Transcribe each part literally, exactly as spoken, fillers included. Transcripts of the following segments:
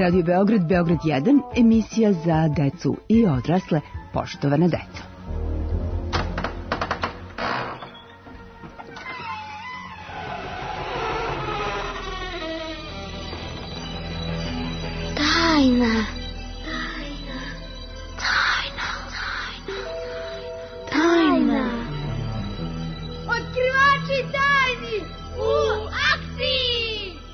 Radio Beograd, Beograd jedan, emisija za decu i odrasle, poštovana deco. Tajna. Otkrivači tajni u akciji!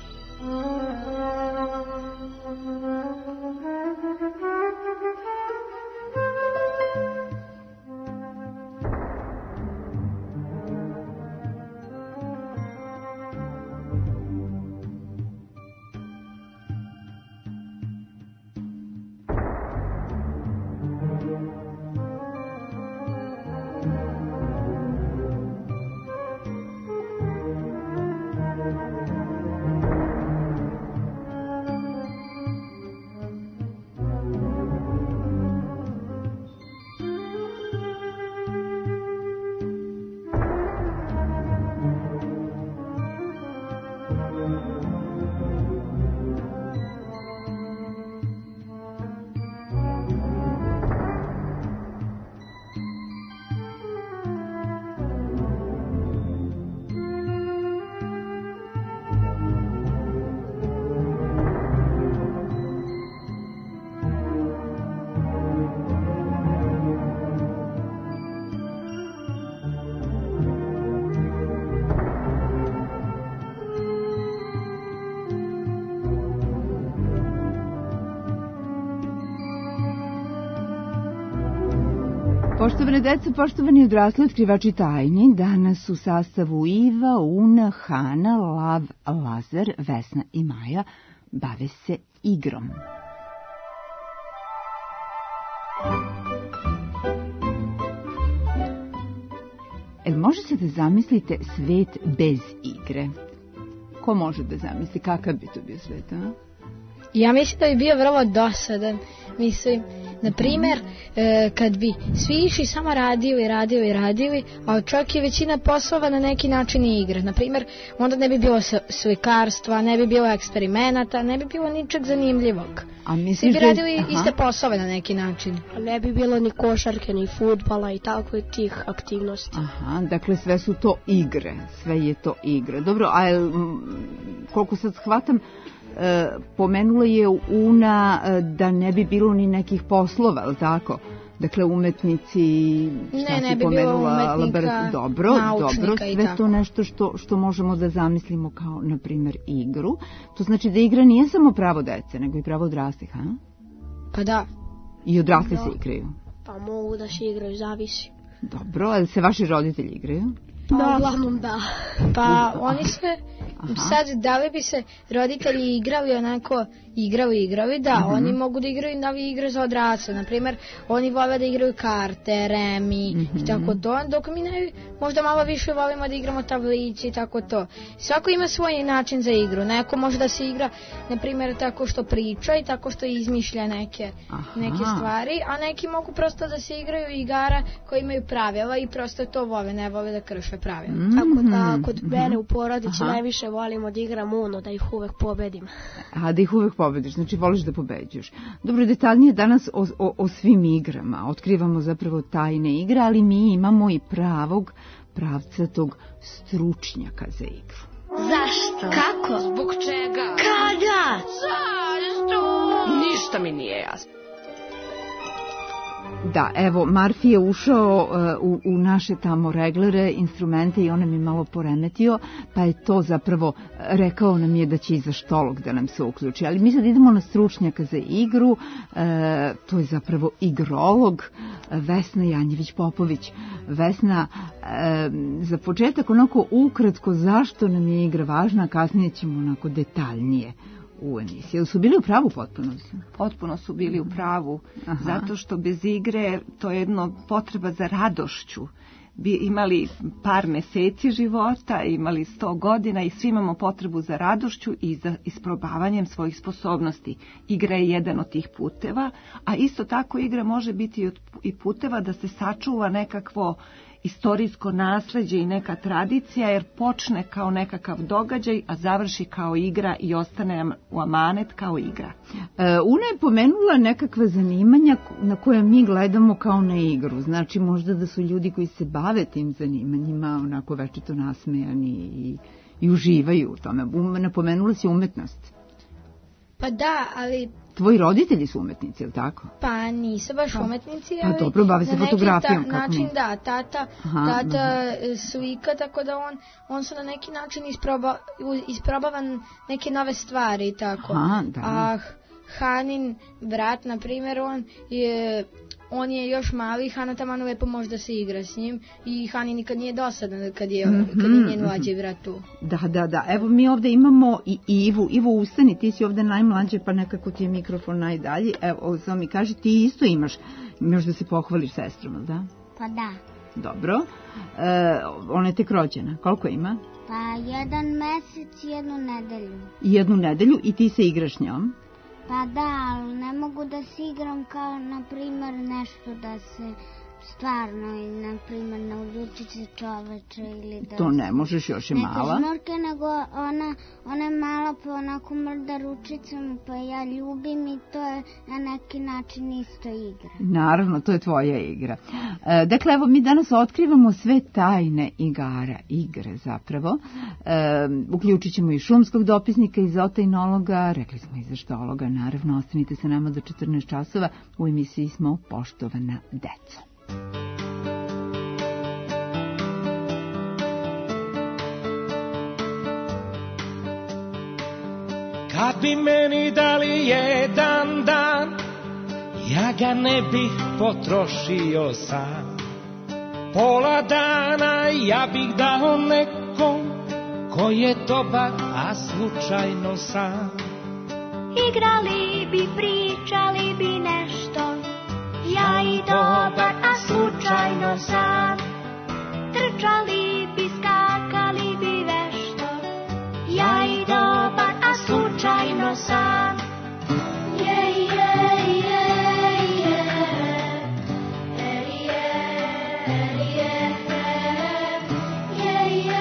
Poštovane deco, poštovani odrasli otkrivači tajni, danas u sastavu Iva, Una, Hana, Lav, Lazar, Vesna i Maja bave se igrom. El možete da zamislite svet bez igre? Ko može da zamisli kakav bi to bio svet, a? Ja mislim da bi bio vrlo dosadan. Mislim, na primjer, e, kad bi svi išli samo radili, radili, radili, a čak i većina poslova na neki način i igre. Na primjer, onda ne bi bilo slikarstva, ne bi bilo eksperimenata, ne bi bilo ničeg zanimljivog. A svi bi radili da... iste poslove na neki način. A ne bi bilo ni košarke, ni fudbala i takve tih aktivnosti. Aha, dakle sve su to igre, sve je to igra. Dobro, a je, koliko sad shvatam, E, pomenula je Una e, da ne bi bilo ni nekih poslova, ali tako? Dakle, umetnici, šta ne, si ne bi pomenula? Bilo umetnika, dobro, dobro, sve tako. to nešto što, što možemo da zamislimo kao, na primjer, igru. To znači da igra nije samo pravo dece, nego i pravo odraslih, ha? Pa da. I odrasli da. se igraju? Pa mogu da se igraju, zavisi. Dobro, ali se vaši roditelji igraju? Pa da. Uglavnom da. Pa oni sve... Aha. Sad, da li bi se roditelji igrali onako, igrali, igrali, da, uh-huh. Oni mogu da igraju nove igre za odrasle, na primjer, oni vole da igraju karte, remi, uh-huh. I tako to, dok mi ne, možda malo više volimo da igramo tablići i tako to. Svako ima svoj način za igru, neko može da se igra, na primjer, tako što priča i tako što izmišlja neke, neke stvari, a neki mogu prosto da se igraju igara koji imaju pravila i prosto to vole, ne vole da krše pravila. Mm-hmm. Tako da, kod mene u porodici Aha. najviše volimo da igram Uno, da ih uvek pobedim. A, da ih uvek pobediš, znači voliš da pobeđuješ. Dobro, detaljnije danas o, o, o svim igrama. Otkrivamo zapravo tajne igre, ali mi imamo i pravog, pravcatog stručnjaka za igru. Zašto? Kako? Zbog čega? Kada? Zašto? Ništa mi nije jasno. Da, evo, Marfi je ušao uh, u, u naše tamo reglere, instrumente i on nam je malo poremetio, pa je to zapravo, rekao nam je da će iza štolog da nam se uključi. Ali mi sad idemo na stručnjaka za igru, uh, to je zapravo igrolog, Vesna Janjević-Popović. Vesna, uh, za početak onako ukratko zašto nam je igra važna, a kasnije ćemo onako detaljnije u emisiji. Jel su bili u pravu potpuno? Potpuno su bili u pravu, Aha. zato što bez igre to je jedno potreba za radošću. bi imali par meseci života, imali sto godina i svi imamo potrebu za radošću i za isprobavanjem svojih sposobnosti. Igra je jedan od tih puteva, a isto tako igra može biti i puteva da se sačuva nekakvo istorijsko nasleđe i neka tradicija, jer počne kao nekakav događaj, a završi kao igra i ostane u amanet kao igra. E, Una je pomenula nekakva zanimanja na koje mi gledamo kao na igru. Znači možda da su ljudi koji se bave tim zanimanjima onako večito nasmejani i, i uživaju u tome. Napomenula si umetnost. Pa da, ali... Tvoji roditelji su umetnici, je li tako? Pa nisu baš pa. umetnici, ali... Pa dobro, bave se fotografijom. Na neki ta, način, mi? da, tata, aha, tata aha. slika, tako da on, on su na neki način isproba, isprobavan neke nove stvari i tako. Aha, da. A Hanin brat, na primjer, on je... On je još mali, Hana taman lepo može da se igra s njim i Hani nikad nije dosadan kad je, mm-hmm, kad je njen mlađi brat tu. Da, da, da. Evo mi ovde imamo i Ivu. Ivo, ustani, ti si ovde najmlađe, pa nekako ti je mikrofon najdalji. Evo, samo mi kaži, ti isto imaš, imaš da se pohvališ sestrom, da? Pa da. Dobro. E, ona je tek rođena. Koliko ima? Pa jedan mesec i jednu nedelju. I jednu nedelju i ti se igraš s njom? Pa da, ali ne mogu da se igram kao, na primjer, nešto da se stvarno, na primjer, nauči se čoveče ili da... To ne možeš, još je mala. Neke žmurke, nego ona, ona je mala pa onako mrda ručicom, pa ja ljubim i to je na neki način isto igra. Naravno, to je tvoja igra. E, dakle, evo, mi danas otkrivamo sve tajne igara, igre zapravo. E, uključit ćemo i šumskog dopisnika, i zootehnologa, rekli smo i zaštologa, naravno, ostanite sa nama do četrnaest časova, u emisiji smo Poštovana deco. Kad bi meni dali jedan dan, ja ga ne bih potrošio sam. Pola dana ja bih dao nekom ko je dobar, a slučajno sam. Igrali bi, pričali bi nešto, ja i dobar, a slučajno sam. Trčali bi, skakali bi vešto, ja i dobar, a slučajno sam. Je, je, je, je, je, je, je,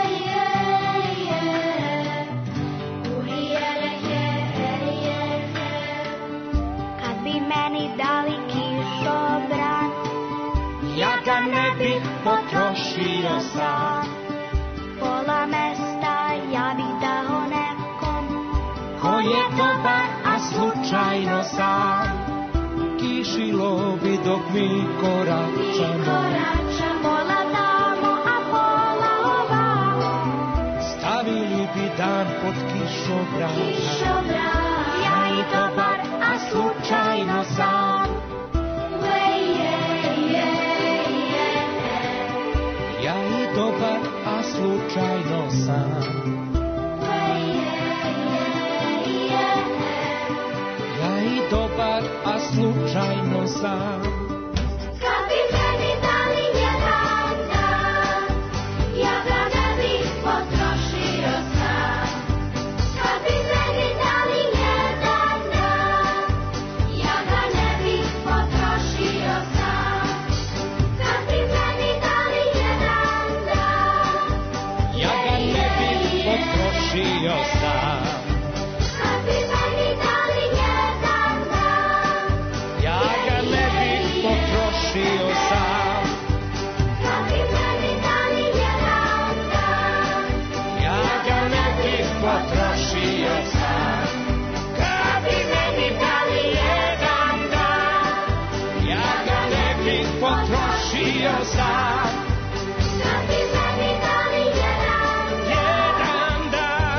je, kad bi meni dali kišobran, ja ga ne bih potrošio sam. Pola mesta ja bih dao nekom ko je dobar, a slučajno sam. Kišilo bi dok mi koračamo, koračamo, pola tamo, a pola ovamo. Stavili bi dan pod kišobran, kišobran, ja i dobar, a slučajno sam. Ja i dobar, a slučajno sam. Ja i dobar, a slučajno sam. Kad bi meni dali jedan dan, ja ga ne bih potrošio sam. Kad bi meni dali jedan dan, ja ga ne bih potrošio sam. Kad bi meni dali jedan dan, ja ga ne bih potrošio sam. Kad bi meni dali jedan dan, ja ga ne bih potrošio sam. Kad bi meni dali jedan dan, ja ga ne bih potrošio sam. Kad bi meni dali jedan dan, ja ga ne bih potrošio sam. kad bi meni dali jedan Jedan dan,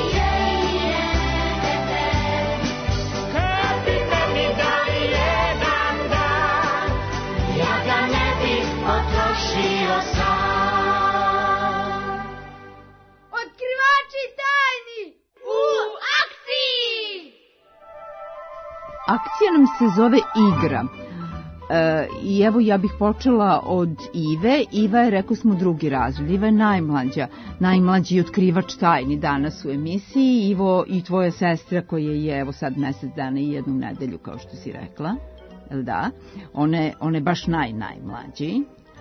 kad bi meni dali jedan dan, ja ga ne bih potrošio sam. Otkrivači tajni u akciji! Akcija nam se zove igra. E, I evo ja bih počela od Ive. Iva je, rekao smo, drugi razred. Iva je najmlađa, najmlađi otkrivač tajni danas u emisiji. Ivo, i tvoja sestra koja je evo sad mesec dana i jednu nedelju, kao što si rekla. Jel da? One, one baš naj, najmlađi.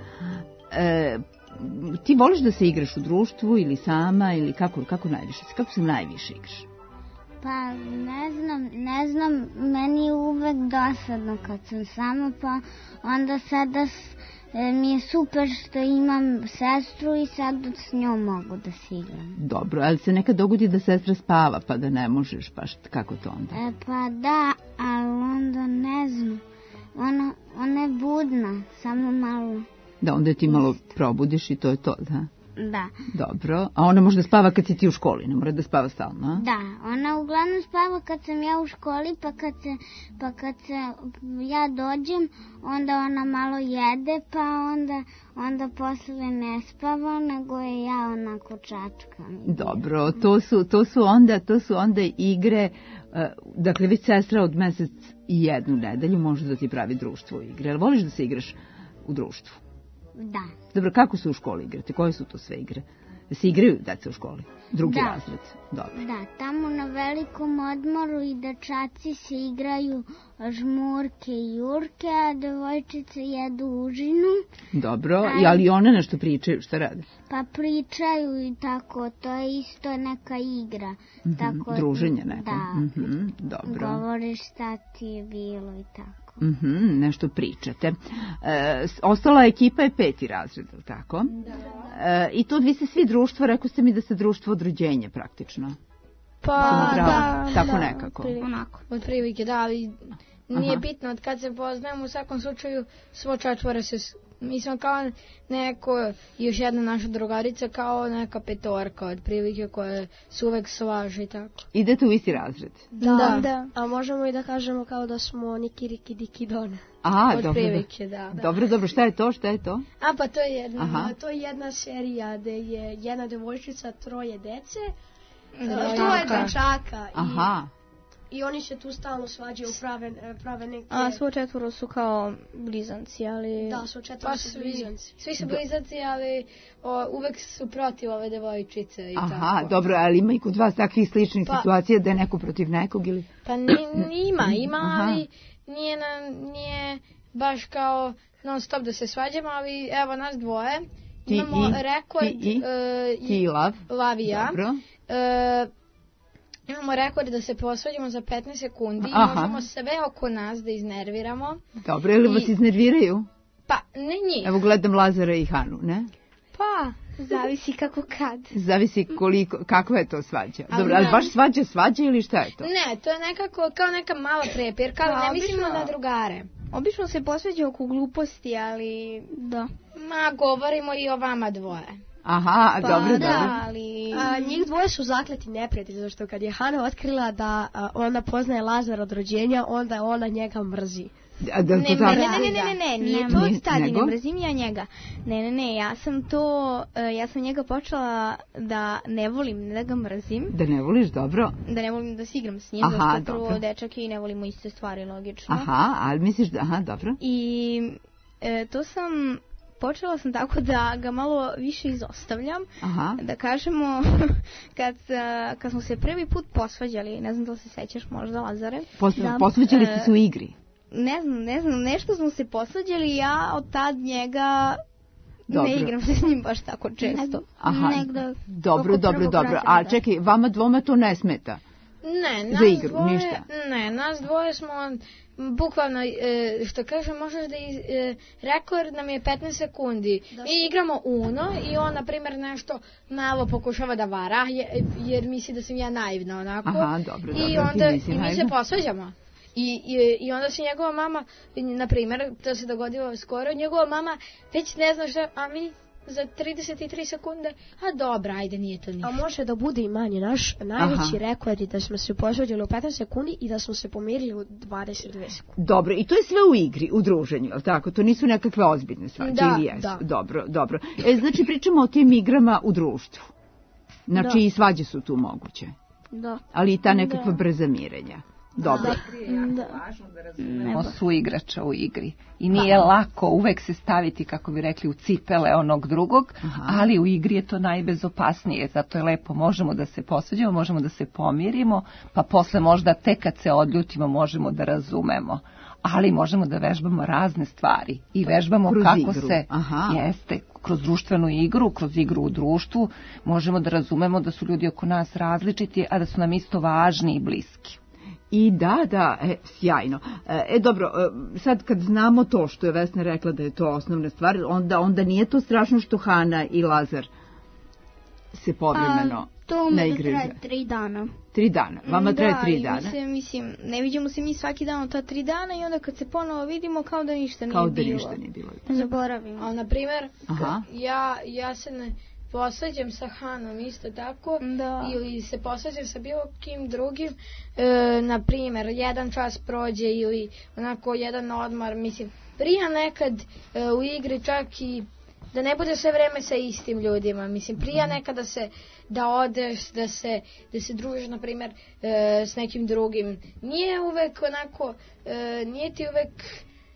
E, ti voliš da se igraš u društvu ili sama ili kako, kako najviše, kako se najviše igraš? Pa ne znam, ne znam, meni je uvek dosadno kad sam sama, pa onda sada s, e, mi je super što imam sestru i sad s njom mogu da se igram. Dobro, ali se nekad dogodi da sestra spava pa da ne možeš, baš kako to onda? E, pa da, ali onda ne znam, ona, ona je budna, samo malo. Da, onda ti malo probudiš i to je to, da? Da. Dobro, a ona možda spava kad si ti u školi, ne mora da spava stalno, a? Da, ona uglavnom spava kad sam ja u školi, pa kad se, pa kad se ja dođem, onda ona malo jede, pa onda, onda posle ne spava, nego je ja onako čačkam. Dobro, to su, to su onda, to su onda igre, uh, dakle, već sestra od mesec i jednu nedelju može da ti pravi društvo igre. Ali voliš da se igraš u društvu? Da. Dobro, kako se u školi igrate? Koje su to sve igre? Da se igraju deca u školi? Drugi da. razred? Dobro. Da, tamo na velikom odmoru i dečaci se igraju žmurke i jurke, a devojčice jedu užinu. Dobro, a... ali one nešto pričaju, šta rade? Pa pričaju i tako, to je isto neka igra. Mm-hmm, tako, druženje neko. Da, mm-hmm, dobro. Govoriš šta ti je bilo i tako. Mm-hmm, nešto pričate. E, ostala ekipa je peti razred, tako? Da. E, I to vi ste svi društvo, rekao ste mi da ste društvo od rođenja praktično. Pa da, tako da, nekako. Onako, od prilike, da, ali nije Aha. bitno od kad se poznajemo, u svakom slučaju svo četvore se, mi smo kao neko, još jedna naša drugarica, kao neka petorka od prilike koje se uvek slaže i tako. Idete u isti razred? Da, da. da. A možemo i da kažemo kao da smo Niki Riki Diki Dona. Aha, od dobro. prilike, da, da. Dobro, dobro, šta je to, šta je to? A pa to je jedna, Aha. to je jedna serija gde je jedna devojčica, troje dece, Dvoje troje dečaka. dečaka. I, Aha. I oni se tu stalno svađaju, prave, prave neke... A svo četvoro su kao blizanci, ali... Da, svo četvoro Pa su svi, blizanci. svi su blizanci, ali o, uvek su protiv ove devojčice i Aha, tako. dobro, ali ima i kod vas takvih sličnih Pa- situacija da je neko protiv nekog ili... Pa ni, ima, ima, Aha. ali nije, na, nije baš kao non stop da se svađamo, ali evo nas dvoje. Ti Imamo i- rekord... ti i- e, Ti i Lav? Lav i ja. Dobro. E, imamo rekord da se posvađamo za petnaest sekundi i Aha. možemo sve oko nas da iznerviramo. Dobro, ili vas I- iznerviraju? Pa, ne njih. Evo gledam Lazara i Hanu, ne? Pa, zavisi kako kad. Zavisi koliko, kakva je to svađa. Ali Dobro, ali ne. baš svađa, svađa ili šta je to? Ne, to je nekako kao neka mala prepirka, ali Pa, ne mislimo obično- na drugare. Obično se posveđa oko gluposti, ali... Da. Ma, govorimo i o vama dvoje. Aha, Pa, dobro, da, dobro. ali... A, njih dvoje su zakleti neprijatelji, zato što kad je Hana otkrila da a, ona poznaje Lazara od rođenja, onda ona njega mrzi. A da, Ne, to ne, tako? ne, ne, ne, ne, ne, nije Ne, to ni- od tad, nego? ne mrzim ja njega. Ne, ne, ne, ja sam to, e, ja sam njega počela da ne volim, ne da ga mrzim, Da ne voliš, dobro. da ne volim da se igram s njim, Aha, zato što prvo dobro. dečak i ne volimo iste stvari, logično. Aha, ali misliš da, aha, dobro. I e, to sam, počela sam tako da ga malo više izostavljam, Aha. da kažemo, kad, e, kad smo se prvi put posvađali, ne znam da li se sećaš možda, Lazare. Pos, Da. posveđali ste E, se u igri. Ne znam, ne znam, nešto smo se posvađali i ja od tad njega Dobro. ne igram se s njim baš tako često. Aha, Negde dobro, oko dobro, prvog dobro. razreda. A čekaj, vama dvoma to ne smeta? Ne, nas Za igru, dvoje, ništa? Ne, nas dvoje smo bukvalno, e, što kažem, možeš da iz, e, rekord nam je petnaest sekundi. Mi igramo Uno i on, na primjer, nešto malo pokušava da vara, je, jer misli da sam ja naivna, onako. Aha, dobro, dobro, I ti onda nisi i mi se naivna. posvađamo. I, i, I onda se njegova mama, na primjer, to se dogodilo skoro, njegova mama već ne zna što, a mi za trideset tri sekunde, a dobra, ajde, nije to ništa. A može da bude i manje. Naš najveći rekord je da smo se posvađali u petnaest sekundi i da smo se pomirili u dvadeset dve sekunde. Dobro, i to je sve u igri, u druženju, je li tako? To nisu nekakve ozbiljne svađe, Da, ili jesu? da. Dobro, dobro. E, znači, pričamo o tim igrama u društvu. Znači, Da. i svađe su tu moguće. Da. Ali i ta nekakva Da. brza mirenja. Dobro. Da. Važno da razumemo suigrača u igri. I nije lako uvek se staviti, kako bi rekli, u cipele onog drugog, Aha. ali u igri je to najbezopasnije. Zato je lepo, možemo da se posveđamo, možemo da se pomirimo, pa posle možda tek kad se odljutimo možemo da razumemo. Ali možemo da vežbamo razne stvari i vežbamo kroz kako igru. se Aha. jeste kroz društvenu igru, kroz igru u društvu, možemo da razumemo da su ljudi oko nas različiti, a da su nam isto važni i bliski. I da, da, e, sjajno. E, dobro, sad kad znamo to što je Vesna rekla da je to osnovna stvar, onda, onda nije to strašno što Hana i Lazar se povremeno to ne igraju. To traje tri dana. Tri dana, vama da, traje tri dana. Da, mislim, ne vidimo se mi svaki dan od ta tri dana i onda kad se ponovo vidimo kao da ništa nije kao bilo. Kao da ništa nije bilo. Zaboravimo. Ali, na primjer, ja, ja se ne posveđam sa Hanom isto tako da. ili se posveđam sa bilo kim drugim, e, na primjer, jedan čas prođe ili onako jedan odmor, mislim, prija nekad e, u igri čak i da ne bude sve vreme sa istim ljudima, mislim, prija nekad da se da odeš, da se, da se družiš, na primjer, e, s nekim drugim. Nije uvek onako, e, nije ti uvek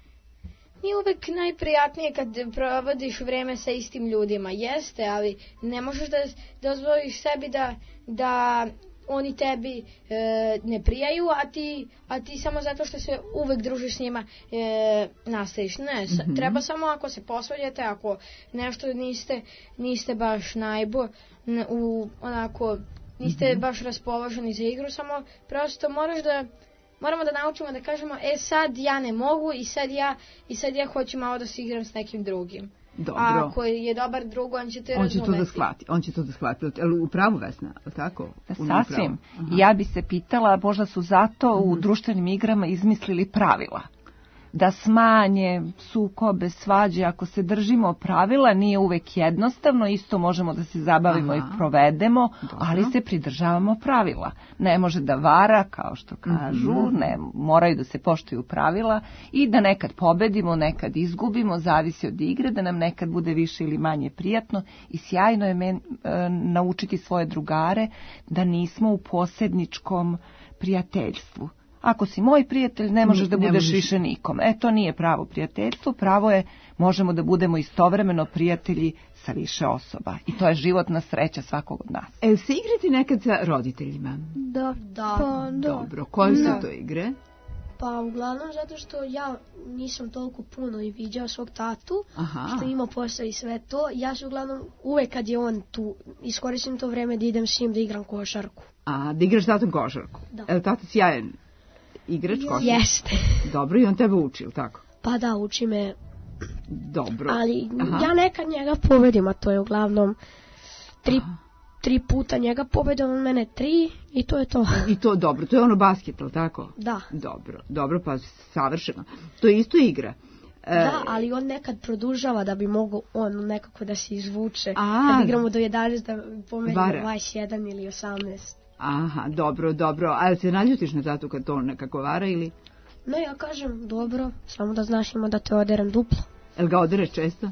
Nije uvek najprijatnije kad provodiš vreme sa istim ljudima, jeste, ali ne možeš da dozvoliš sebi da, da oni tebi e, ne prijaju, a ti, a ti samo zato što se uvek družiš s njima e, nastaviš. Ne, mm-hmm. treba samo ako se posvađate, ako nešto niste, niste baš najbo, ne, u, onako, niste mm-hmm. baš raspoloženi za igru, samo prosto moraš da moramo da naučimo da kažemo, e sad ja ne mogu i sad ja, i sad ja hoću malo da se igram s nekim drugim. Dobro. A ako je dobar drug, on će te on razumeti. Će to da shvati, on će to da shvati. Ali u pravu, Vesna, tako? Sasvim. Ja bi se pitala, možda su zato u mm-hmm. društvenim igrama izmislili pravila. Da smanje sukobe, svađe, ako se držimo pravila, nije uvek jednostavno, isto možemo da se zabavimo Aha. i provedemo, Dobro. ali se pridržavamo pravila. Ne može da vara, kao što kažu, mm-hmm. ne, moraju da se poštuju pravila i da nekad pobedimo, nekad izgubimo, zavisi od igre, da nam nekad bude više ili manje prijatno i sjajno je men, e, naučiti svoje drugare da nismo u posebničkom prijateljstvu. Ako si moj prijatelj, ne možeš da budeš možeš. više nikom. E, to nije pravo prijateljstvo. Pravo je, možemo da budemo istovremeno prijatelji sa više osoba. I to je životna sreća svakog od nas. E, se igrati nekad sa roditeljima? Da, da. Pa, da. Dobro, koje su da. to igre? Pa uglavnom zato što ja nisam toliko puno i viđao svog tatu, Aha. što ima posao i sve to. Ja se uglavnom uvek kad je on tu, iskoristim to vreme da idem s njim da igram košarku. A, da igraš tatom košarku? Da. E, tata sjajan igrač košarku? Jeste. Dobro, i on tebe uči, ili tako? Pa da, uči me. Dobro. Ali Aha. ja nekad njega povedim, a to je uglavnom tri, tri puta njega povedim, on mene tri i to je to. I to dobro, to je ono basket, ili tako? Da. Dobro, dobro, pa savršeno. To je isto igra. Da, ali on nekad produžava da bi mogao on nekako da se izvuče. A, kad igramo do jedanaest da pomerimo dvadeset jedan ili osamnaest. Aha, dobro, dobro. A se naljutiš na tatu kad to nekako vara ili? Ne, ja kažem, dobro, samo da znaš ima da te oderem duplo. Jel ga odereš često?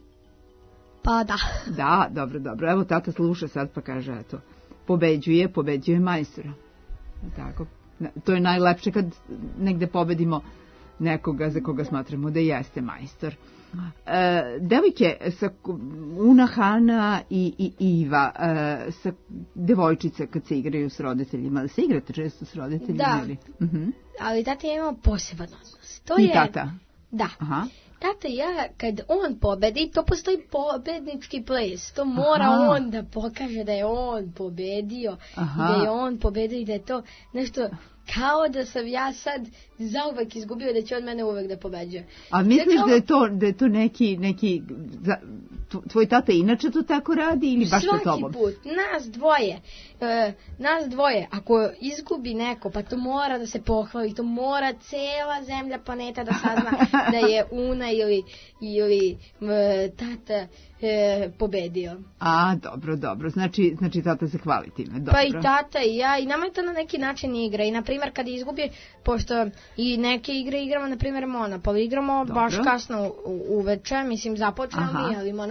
Pa da. Da, dobro, dobro. Evo tata sluša sad pa kaže, eto, pobeđuje, pobeđuje majstora. Tako. To je najlepše kad negde pobedimo nekoga za koga smatramo da jeste majstor. E, devojke, sa Una, Hana i, i Iva, e, sa devojčice kad se igraju s roditeljima, se igrate često s roditeljima? Da, ili? Uh-huh. ali tata je imao poseban odnos. To I je, tata? Da. Aha. Tata i ja, kad on pobedi, to postoji pobednički ples. To mora Aha. on da pokaže da je on pobedio, Aha. da je on pobedio i da je to nešto kao da sam ja sad zauvek izgubio, da će on mene uvek da pobeđuje. A misliš znači, da je to, da je to neki, neki tvoj tata inače to tako radi ili baš sa tobom? Svaki put, nas dvoje, e, nas dvoje, ako izgubi neko, pa to mora da se pohvali, to mora cela zemlja, planeta da sazna da je Una ili, ili e, tata e, pobedio. A, dobro, dobro, znači, znači tata se hvali time, dobro. Pa i tata i ja, i nama je to na neki način igra, i na primjer kad izgubi, pošto i neke igre igramo, na primjer Monopoly, igramo dobro. Baš kasno u, uveče, mislim započnemo mi, ali Monopoly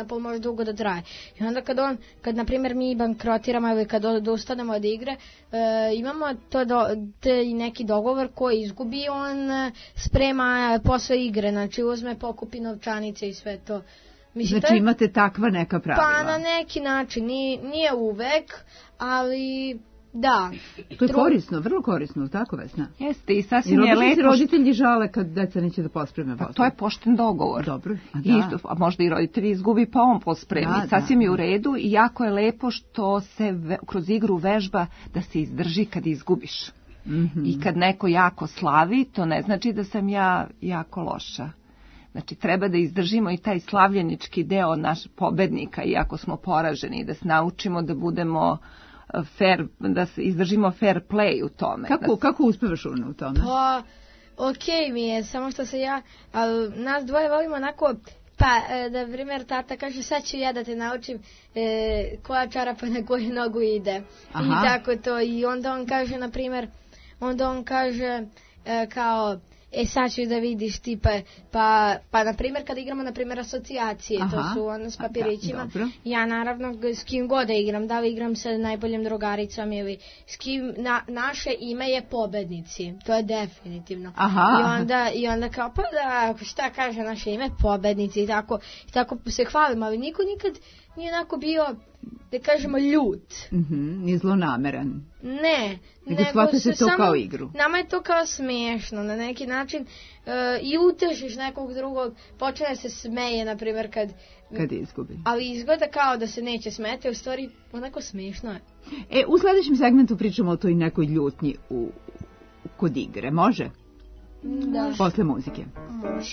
pol može dugo da traje. I onda kad on, kad na primjer mi bankrotiramo ili kad odustanemo od igre, e, imamo to do, te neki dogovor koji izgubi, on e, sprema posle igre, znači uzme, pokupi novčanice i sve to. Mislim, znači imate takva neka pravila? Pa na neki način, nije, nije uvek, ali da. To je Tru... korisno, vrlo korisno, tako Vesna? Jeste i sasvim je lepo. I roditelji žale kad deca neće da pospreme vodu. Pa to je pošten dogovor. Dobro. A, I, a možda i roditelji izgubi pa on pospremi. Da, sasvim da, je u redu i jako je lepo što se ve, kroz igru vežba da se izdrži kad izgubiš. Mm-hmm. I kad neko jako slavi, to ne znači da sam ja jako loša. Znači, treba da izdržimo i taj slavljenički deo naš pobednika, iako smo poraženi, da se naučimo da budemo fair, da se izdržimo fair play u tome. Kako, da... kako uspevaš u tome? Pa, okej okay mi je, samo što se ja, ali nas dvoje volimo onako, pa, da primjer, tata kaže, sad ću ja da te naučim e, koja čarapa na koju nogu ide. Aha. I tako to, i onda on kaže, na primjer, onda on kaže, e, kao, e sad ću da vidiš ti pa, pa, pa na primjer kad igramo na primjer asocijacije, aha, to su ono s papirićima, da, ja naravno s kim god da igram, da li igram sa najboljim drugaricom ili s kim, na, naše ime je pobednici, to je definitivno. Aha. I onda, i onda kao pa da, šta kaže naše ime, pobednici i tako, i tako se hvalimo, ali niko nikad nije onako bio, da kažemo, ljut. Mhm, nije zlonameran. Ne, nego shvatate to samo, kao igru. Nama je to kao smiješno, na neki način, uh, i utešiš nekog drugog, počne se smeje, na primjer, kad... Kad izgubi. Ali izgleda kao da se neće smete, u stvari, onako smiješno je. E, u sledećem segmentu pričamo o toj nekoj ljutnji u, kod igre, može? Da. Posle muzike. Može.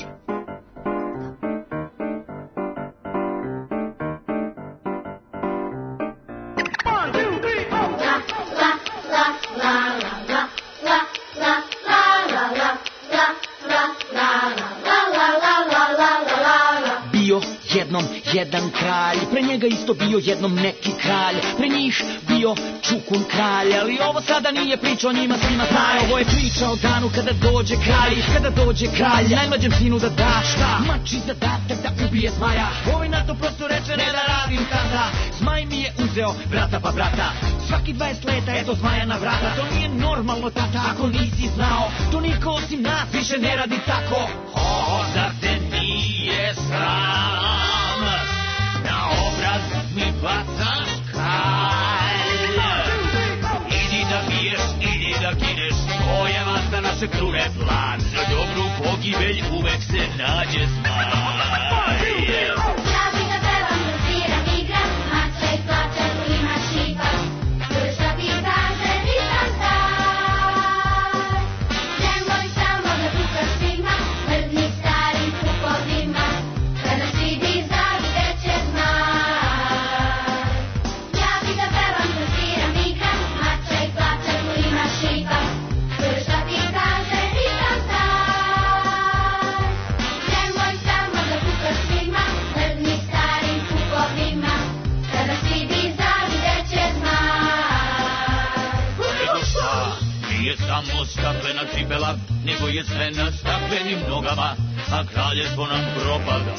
Jednom jedan kralj, pre njega isto bio jednom neki kralj, pre njih bio Čukun kralj, ali ovo sada nije priča o njima, svima znaju. Ovo je priča o danu kada dođe kralj, kada dođe kralj, najmlađem sinu da da šta? Mači zadatak da ubije zmaja, ovaj na to prosto reče ne da radim tata. Zmaj mi je uzeo brata pa brata, svaki dvadeset leta eto zmaja na vrata. To nije normalno tata, ako nisi znao, to niko osim nas više ne radi tako. O, zar te nije sram, na obraz mi bacaš kalj. Idi da biješ, idi da kineš, to je vasta naše krune plan. Za dobru pogibelj uvek se nađe smaj. Ja bi da pevam, da sviram, igram, mača i plača, tu imaš ipak. Čuješ šta ti kaže, nisam star. Nemoj samo da kukaš svima, mrdni starim kupovima. Kada svi bi znali gde će zmaj. Ja bi da pevam, da sviram, igram, mača i plača, tu imaš ipak. Čuješ šta ti kaže, nisam star. Nemoj samo da kukaš svima, mrdni starim kupovima. Kada svi bi znali gde će zmaj. Eto šta, nije samo staklena cipela, nego je sve na staklenim nogama, a kraljevstvo nam propada.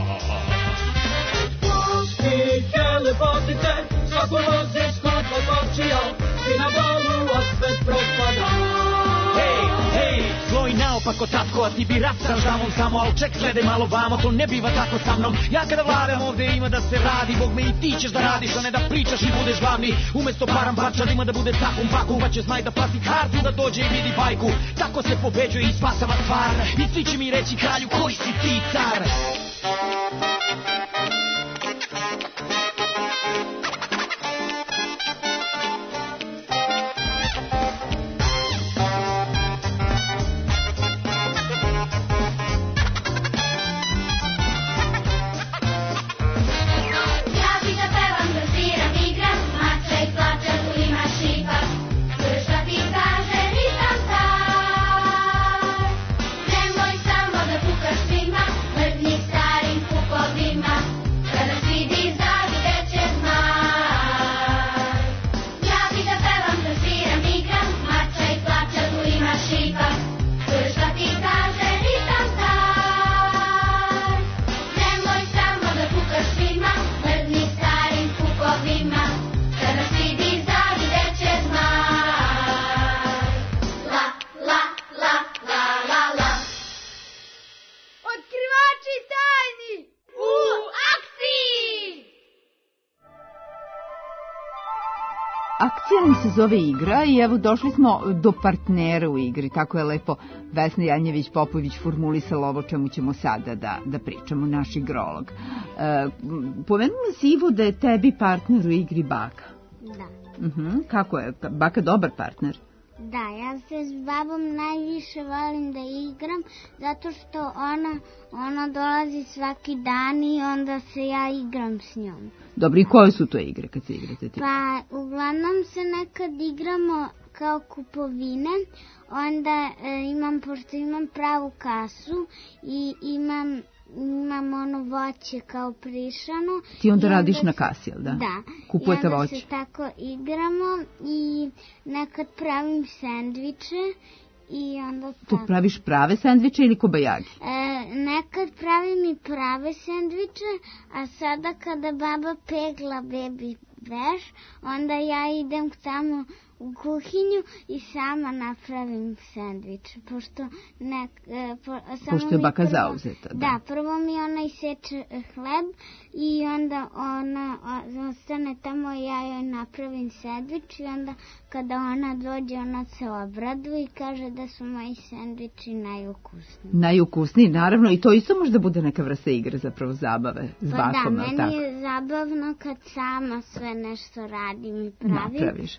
Puštite lepotice, svako vozi skoro kočio, i na balu osvet propada. Hej, hej, zloj naopako tatko, a ti bi rat sa žamom samo, al ček, gledaj malo vamo, to ne biva tako sa mnom. Ja kada vladam ovde ima da se radi, Bog me i ti ćeš da radiš, a ne da pričaš i budeš glavni. Umesto param parčad ima da bude takum pakum, pa će zmaj da plati kartu da dođe i vidi bajku. Tako se pobeđuje i spasava stvar, i svi će mi reći kralju koji si ti car. Ja bi da pevam, da sviram, igram, mača i plača, tu imaš ipak. Čuješ šta ti kaže, nisam star. Nemoj samo da kukaš svima, mrdni akcija nam se zove igra i evo došli smo do partnera u igri, tako je lepo Vesna Janjević-Popović formulisala ovo čemu ćemo sada da, da pričamo, naš igrolog. E, pomenula si, Ivo, da je tebi partner u igri baka. Da. Uh-huh. Kako je? Baka dobar partner? Da, ja se s babom najviše volim da igram, zato što ona, ona dolazi svaki dan i onda se ja igram s njom. Dobro, i koje su to igre kad se igrate ti? Pa, uglavnom se nekad igramo kao kupovine, onda e, imam, pošto imam pravu kasu i imam... imam ono voće kao prišano. Ti onda, onda radiš se, na kasi, jel da? Da. Kupujete voće. I onda voće. Se tako igramo i nekad pravim sendviče i onda Tu tako. praviš prave sendviče ili kobajagi? E, nekad pravim i prave sendviče, a sada kada baba pegla bebi veš, onda ja idem tamo u kuhinju i sama napravim sendvič, pošto ne, e, po, samo pošto je baka prvo, zauzeta. Da. da, prvo mi ona iseče hleb i onda ona o, ostane tamo i ja joj napravim sendvič i onda kada ona dođe ona se obraduje i kaže da su moji sendviči najukusniji. Najukusniji, naravno, i to isto može da bude neka vrsta igre, zapravo zabave s pa bakom, da, ali meni tako? je zabavno kad sama sve nešto radim i pravim. Napraviš.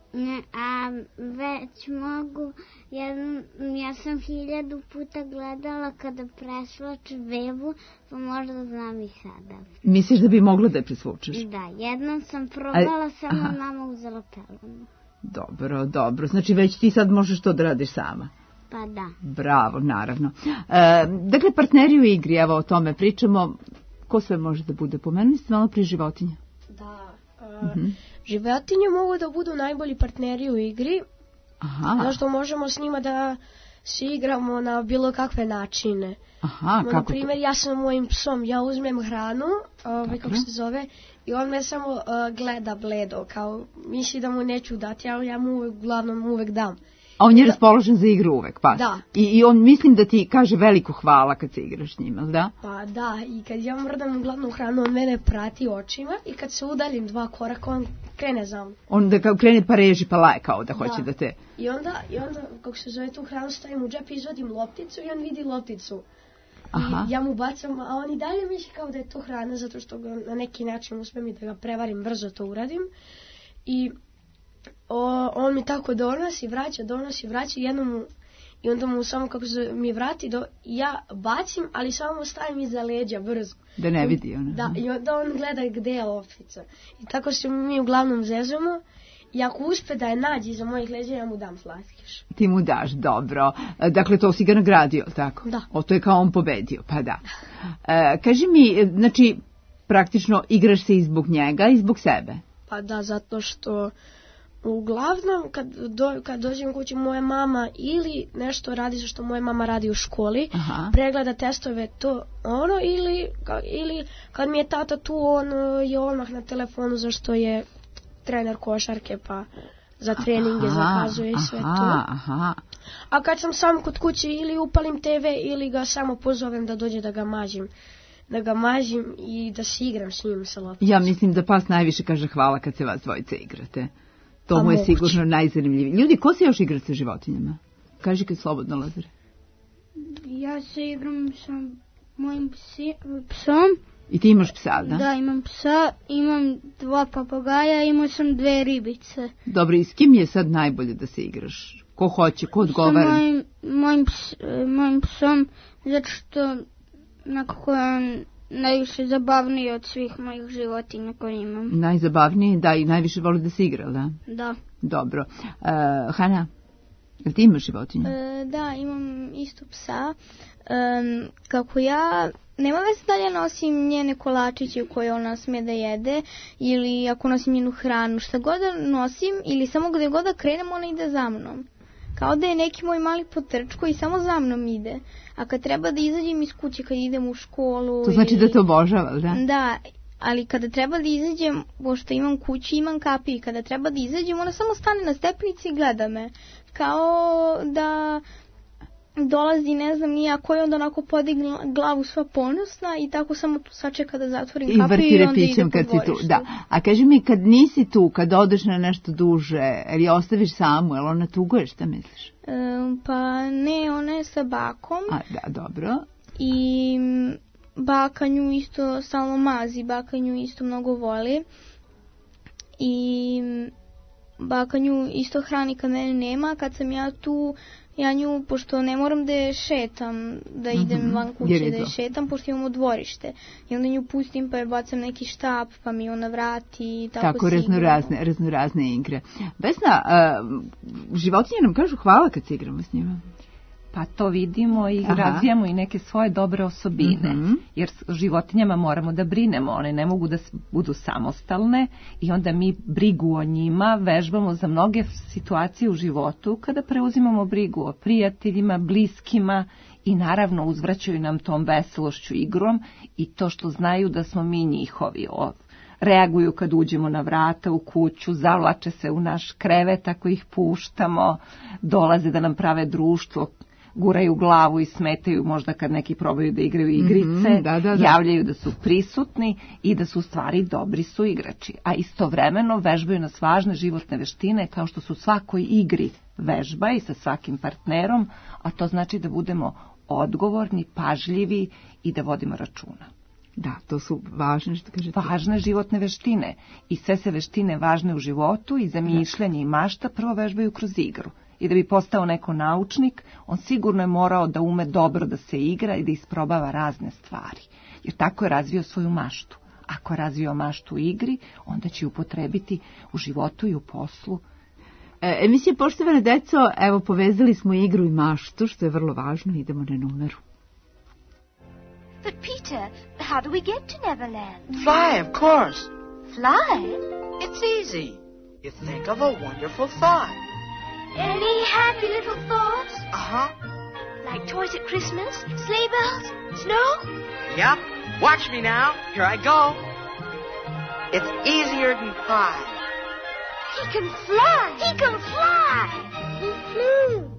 A već mogu, jednom, ja sam hiljadu puta gledala kada presvlače bebu, pa možda znam i sada. Misliš da bi mogla da je presvučeš? Da, jednom sam probala, A, samo aha. mama uzela pelenu. Dobro, dobro, znači već ti sad možeš to da radiš sama. Pa da. Bravo, naravno. E, dakle, partneri u igri, evo o tome pričamo. Ko sve može da bude? Pomenuli ste malo prije životinja. Da, uh, uh-huh. Životinje mogu da budu najbolji partneri u igri. Aha. Zašto možemo s njima da se igramo na bilo kakve načine. Aha, no, kako na primjer, ja sam mojim psom, ja uzmem hranu, ovaj, kako se zove, i on me samo uh, gleda bledo, kao misli da mu neću dati, ali ja mu uvek, uglavnom uvek dam. A on je da, raspoložen za igru uvek, pa. Da. I, I on mislim da ti kaže veliko hvala kad se igraš s njima, da? Pa da, i kad ja mrdam uglavnom hranu, on mene prati očima i kad se udaljim dva koraka, on krene za mnom. On da kao krene pa reži, pa laje kao da hoće da, da te... I onda, i onda, kako se zove, tu hranu stavim u džep, izvadim lopticu i on vidi lopticu. Aha. I ja mu bacam, a on i dalje misli kao da je to hrana, zato što ga na neki način uspijem i da ga prevarim, brzo to uradim. I o, on mi tako donosi, vraća, donosi, vraća, jednom mu, i onda mu samo kako se mi vrati, do, ja bacim, ali samo mu stavim iza leđa, brzo. Da ne vidi ona. Da, i onda on gleda gde je loptica. I tako se mi uglavnom zezamo. I ako uspe da je nađe iza mojih leđa, ja mu dam slatkiš. Ti mu daš, dobro. Dakle, to si ga nagradio, tako? Da. O, to je kao on pobedio, pa da. E, kaži mi, znači, praktično igraš se i zbog njega i zbog sebe? Pa da, zato što uglavnom kad, do, kad dođem kući moja mama ili nešto radi zašto moja mama radi u školi, aha, pregleda testove to ono, ili, ili kad mi je tata tu, on je odmah na telefonu zašto je trener košarke, pa za treninge aha, zakazuje i sve aha, to. Aha. A kad sam sam kod kuće ili upalim te ve ili ga samo pozovem da dođe da ga mažim. Da ga mažim i da se igram s njim sa lopticom. Ja mislim da pas najviše kaže hvala kad se vas dvojice igrate. To pa mu je moguće. Sigurno najzanimljiviji. Ljudi, ko se još igra sa životinjama? Kaži kad slobodno, Lazare. Ja se igram sa mojim psi, psom. I ti imaš psa, da? Da, imam psa, imam dva papagaja, imao sam dve ribice. Dobro, i s kim je sad najbolje da se igraš? Ko hoće, ko odgovara? Sa mojim, mojim, ps, mojim psom, zato što nekako je najviše zabavniji od svih mojih životinja koje imam. Najzabavniji, da, i najviše voli da se igra, da? Da. Dobro. Uh, Hana, jel ti imaš životinju? E, da, imam isto psa. Um, kako ja, nema veze da ja nosim njene kolačiće koje ona sme da jede, ili ako nosim njenu hranu, šta god da nosim, ili samo gde god da krenem, ona ide za mnom. Kao da je neki moj mali potrčko i samo za mnom ide. A kad treba da izađem iz kuće, kad idem u školu... To znači ili... da te obožava, da? Da, ali kada treba da izađem, pošto imam kući, imam kapi, i kada treba da izađem, ona samo stane na stepenici i gleda me. Kao da... dolazi, ne znam, nija koji onda onako podigne glavu sva ponosna i tako samo tu sačeka da zatvorim I kapiju i onda ide po kad si tu. dvorištu. Da. A kaži mi, kad nisi tu, kad odeš na nešto duže, ili ostaviš samu, ili ona tuguje, šta misliš? E, pa ne, ona je sa bakom. A, da, dobro. I baka nju isto stalno mazi, baka nju isto mnogo voli. I baka nju isto hrani kad mene nema, kad sam ja tu, ja nju, pošto ne moram da je šetam, da idem mm-hmm. van kuće, da je šetam, pošto imamo dvorište. I onda nju pustim, pa je bacam neki štap, pa mi ona vrati i tako, tako raznorazne, raznorazne igre. Vesna, uh, životinje nam kažu hvala kad se igramo s njima. Pa to vidimo i Aha. razvijamo i neke svoje dobre osobine, mm-hmm. jer s životinjama moramo da brinemo, one ne mogu da budu samostalne i onda mi brigu o njima vežbamo za mnoge situacije u životu kada preuzimamo brigu o prijateljima, bliskima i naravno uzvraćaju nam tom veselošću igrom i to što znaju da smo mi njihovi. Reaguju kad uđemo na vrata u kuću, zavlače se u naš krevet ako ih puštamo, dolaze da nam prave društvo, guraju glavu i smetaju možda kad neki probaju da igraju igrice, mm-hmm, da, da, da. javljaju da su prisutni i da su u stvari dobri su igrači. A istovremeno vežbaju nas važne životne veštine kao što su u svakoj igri vežba i sa svakim partnerom, a to znači da budemo odgovorni, pažljivi i da vodimo računa. Da, to su važne, što kažete. Važne životne veštine i sve se veštine važne u životu i zamišljanje i mašta prvo vežbaju kroz igru. I da bi postao neko naučnik, on sigurno je morao da ume dobro da se igra i da isprobava razne stvari. Jer tako je razvio svoju maštu. Ako je razvio maštu u igri, onda će ju upotrebiti u životu i u poslu. E, emisija Poštovane deco, evo povezali smo igru i maštu, što je vrlo važno, idemo na numeru. But Peter, how do we get to Neverland? Fly, of course. Fly? It's easy. You think of a wonderful thought. Any happy little thoughts? Uh-huh. Like toys at Christmas, sleigh bells, snow? Yep. Watch me now. Here I go. It's easier than pie. He can fly! He can fly! He flew!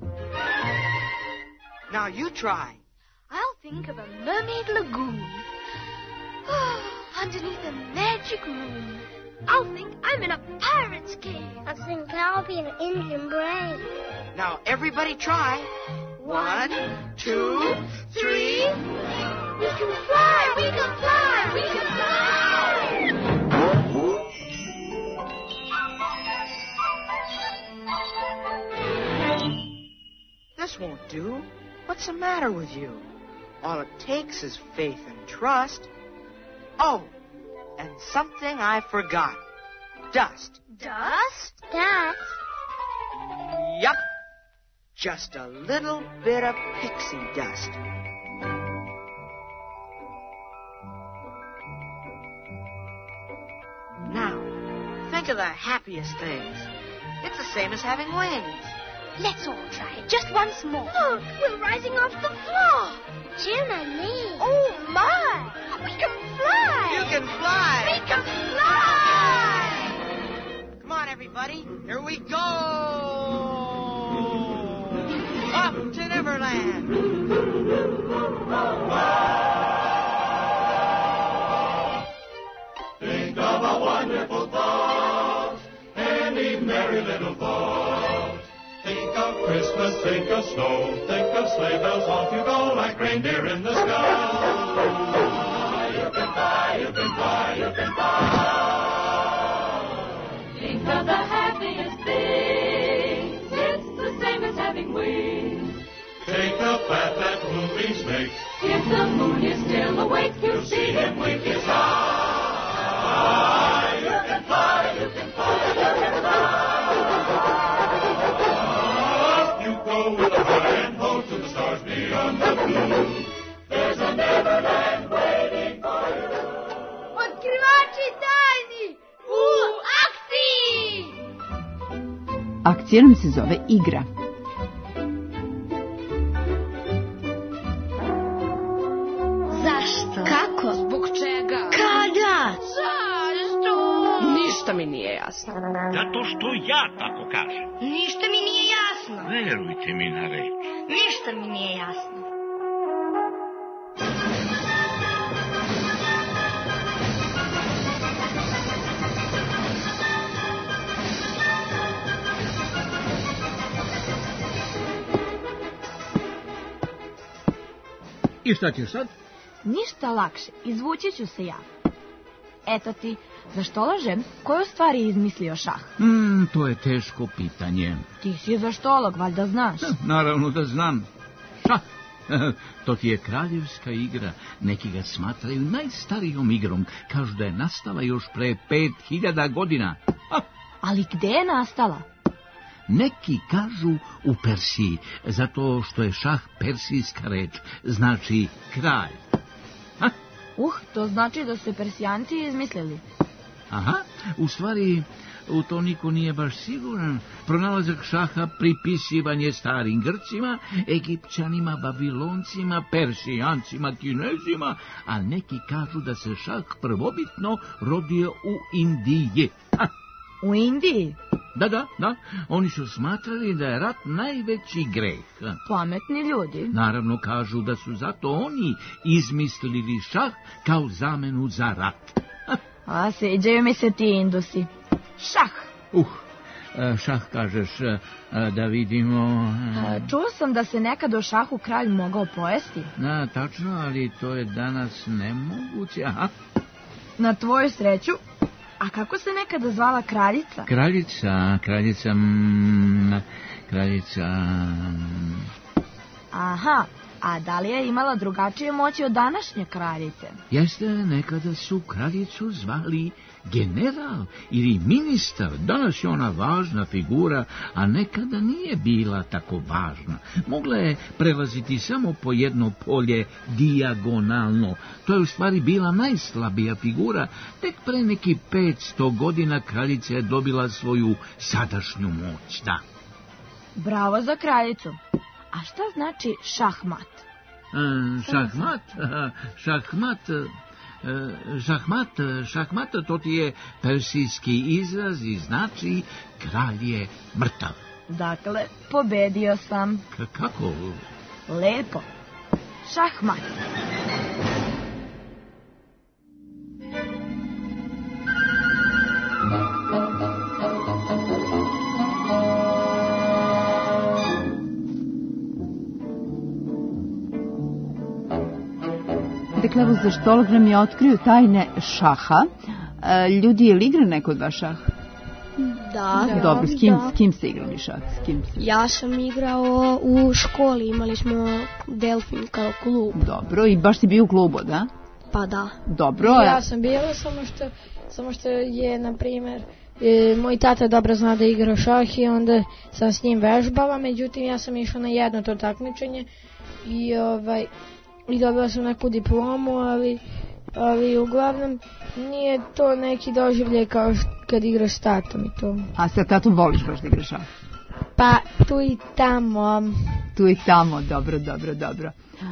Now you try. I'll think of a mermaid lagoon. Underneath a magic moon. I'll think I'm in a pirate's cave. I think I'll be an Indian brave. Now everybody try. One, two, three. We can fly! We can fly! We can fly! This won't do. What's the matter with you? All it takes is faith and trust. Oh, and something I forgot. Dust. Dust? Dust? Yup. Just a little bit of pixie dust. Now, think of the happiest things. It's the same as having wings. Let's all try it just once more. Look, we're rising off the floor. Jim and me. Oh, my. We can fly. You can fly. We can fly. Come on, everybody. Here we go. Up to Neverland. Think of a wonderful thought. Any merry little thought. Think of Christmas, think of snow, think of sleigh bells, off you go like reindeer in the sky. You can fly, you can fly, you can fly. Think of the happiest things, it's the same as having wings. Take the path that moonbeams make. If the moon is still awake, you'll see him wink his eye. You can fly, you can fly, you can fly. With a high and ho to the stars beyond the blue. There's a Neverland waiting for you. Otkrivači tajni u akciji! Akcija nam se zove igra. Zašto? Kako? Zbog čega? Kada? Zašto? Ništa mi nije jasno. Zato što ja tako kažem. Ništa mi nije jasno. Verujte mi na reč. Ništa mi nije jasno. I šta ćeš sad? Ništa lakše, izvući ću se ja. Eto ti, zašto lažem? Ko je u stvari izmislio šah? Mm, to je teško pitanje. Ti si zaštolog, valjda znaš. Naravno da znam. Šah, to ti je kraljevska igra. Neki ga smatraju najstarijom igrom. Kažu da je nastala još pre pet hiljada godina. Ha. Ali gde je nastala? Neki kažu u Persiji, zato što je šah persijska reč, znači kralj. Ha? Uh, to znači da su Persijanci izmislili. Aha, u stvari, u to niko nije baš siguran. Pronalazak šaha pripisivan je starim Grcima, Egipćanima, Babiloncima, Persijancima, Kinezima, a neki kažu da se šah prvobitno rodio u Indiji. Ha. U Indiji? Da, da, da. Oni su smatrali da je rat najveći greh. Pametni ljudi. Naravno kažu da su zato oni izmislili šah kao zamenu za rat. A sviđaju mi se ti Indusi. Šah. Uh, šah kažeš, da vidimo... Čuo sam da se nekad o šahu kralj mogao pojesti. Da, tačno, ali to je danas nemoguće. Aha. Na tvoju sreću. A kako se nekada zvala kraljica? Kraljica, kraljica, mm, kraljica... Aha, a da li je imala drugačije moći od današnje kraljice? Jeste, nekada su kraljicu zvali general ili ministar. Danas je ona važna figura, a nekada nije bila tako važna. Mogla je prelaziti samo po jedno polje dijagonalno. To je u stvari bila najslabija figura. Tek pre neki petsto godina kraljica je dobila svoju sadašnju moć, da. Bravo za kraljicu. A šta znači šahmat? E, šahmat? Šahmat... Šahmat, šahmat, to ti je persijski izraz i znači kralj je mrtav. Dakle, pobedio sam. K- kako? Lepo. Šahmat. Dakle, evo zaštolog nam je otkrio tajne šaha. E, ljudi, je li igra neko od vas šah? Da. Dobro, s kim, da. s kim ste igrali šah? S kim ste... Ja sam igrao u školi, imali smo Delfin kao klub. Dobro, i baš si bio u klubu, da? Pa da. Dobro. Ja sam bila, samo što, samo što je, na primjer, e, moj tata dobro zna da igra šah i onda sam s njim vežbala, međutim ja sam išla na jedno to takmičenje i ovaj... I dobila sam neku diplomu, ali, ali uglavnom nije to neki doživljaj kao kad igraš s tatom i to. A sa tatom voliš baš da igraš šah? Pa tu i tamo. Tu i tamo, dobro, dobro, dobro.